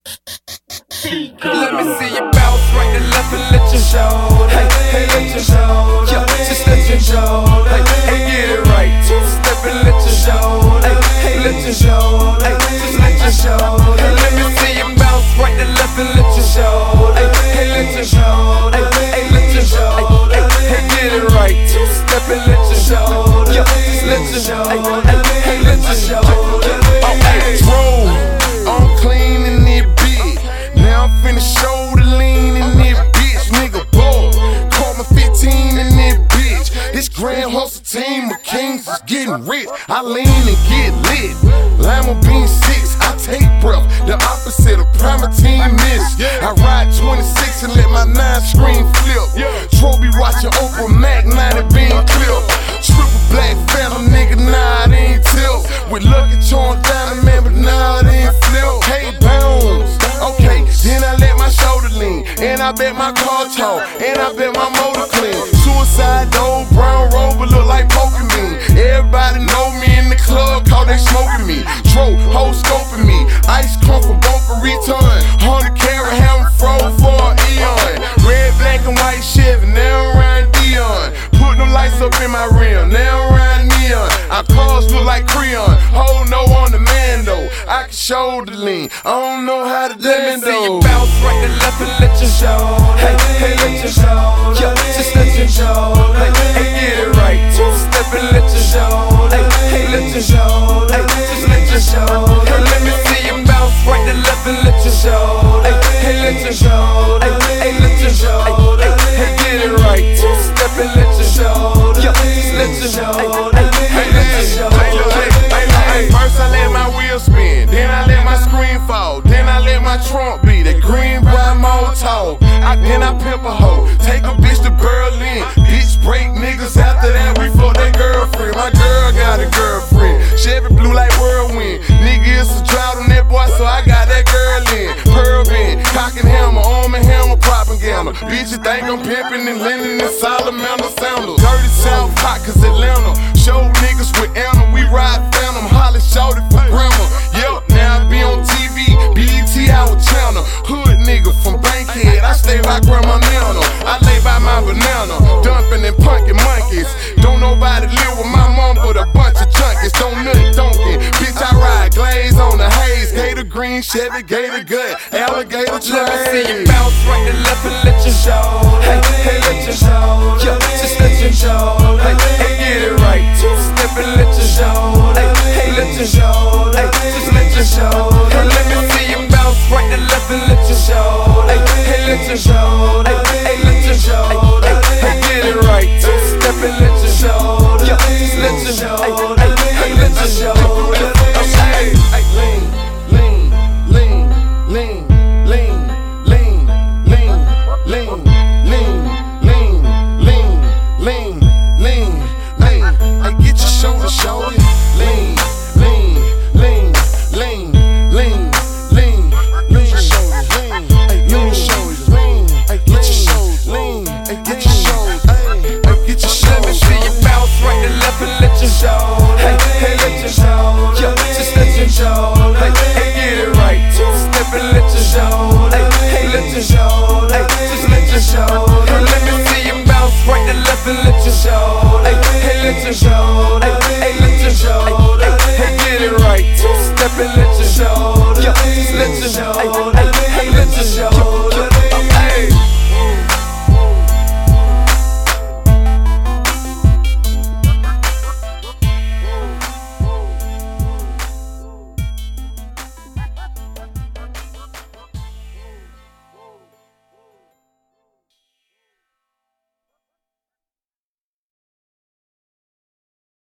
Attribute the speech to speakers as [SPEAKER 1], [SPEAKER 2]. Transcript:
[SPEAKER 1] Let me see you bounce right and left and let your shoulder. Hey, let your shoulder. Yeah, just let your shoulder. Hey, get it right. Two-step and let your shoulder. Hey, let your shoulder. Just let your shoulder. Let me see you bounce right and left and let your shoulder. Hey, let your shoulder. Hey, let your shoulder. Hey, get it right. Two-step and let your shoulder. Yeah, just let your shoulder. Hey, let your shoulder.
[SPEAKER 2] Oh, hey, roll. I'm clean in it, big. Now I'm finna show the lean in it, bitch. Nigga, ball. Call me 15 in it, bitch. This grand hustle team of kings is getting rich. I lean and get lit. Lima bean 6, I take breath. The opposite of Primatine miss. I ride 26 and let my 9 screen flip. Trophy watching Oprah Mac 90 bean clip. Triple black phantom, nigga, nah, it ain't tilt. With Lucky Charm diamond, man, but nah, it ain't flip. K-Bounce, okay, then I let my shoulder lean. And I bet my car talk, and I bet my motor clean. Suicide dope, brown rover, look like Pokemon. Everybody know me in the club, cause they smoking me. Tro, whole scoping me. Ice come from Boca Raton. 100 carat, have them froze for an eon. Red, black, and white Chevy, now I'm riding Dion. Put them lights up in my rim, now I'm riding neon. Our cars look like Creon. Hold no on the man though, I can show the lean. I don't know how to
[SPEAKER 1] let me see you bounce right and left and let your shoulder. Hey, let your shoulder. Yeah, just let your shoulder. Hey, get it right. Two-step and let your shoulder. Hey, let your shoulder. Just let your shoulder. Let me see you bounce right and left and let your shoulder. Hey, let your shoulder. Hey, let your shoulder. Hey, get it right. Two-step and let your shoulder. Yeah, just let your shoulder. Hey, let your shoulder.
[SPEAKER 2] First I let my wheel spin, then I let my screen fall, then I let my trunk be that green brown motor. Then I pimp a hoe, take a bitch to Berlin. Bitch break niggas, after that we fuck that girlfriend. My girl got a girlfriend, Chevy blue like whirlwind. Nigga, it's a drought on that boy, so I got that girl in. Pearl bend, cock and hammer, arm and hammer, propaganda. Bitches think I'm pimping and lending and salamander sandals. Dirty South hot, cause Atlanta. Show niggas with Anna, we ride phantom. Holly shouted for grandma. Yep, now I be on TV, BET Howard Channel. Hood nigga from Bankhead, I stay by Grandma Nana. I lay by my banana, dumping and punkin' monkeys. Don't nobody live with my mom but a bunch of junkies. Don't nut donkey, bitch I ride glaze on the haze. Gator green, Chevy, gator gut, alligator train.
[SPEAKER 1] Let me see you bounce right and left and let your shoulder. Hey, let your shoulder. Yeah, just let your shoulder. Hey, get it right. Two-step and let your shoulder. Hey, let your shoulder. Just let your shoulder. Let me see you bounce right and left and let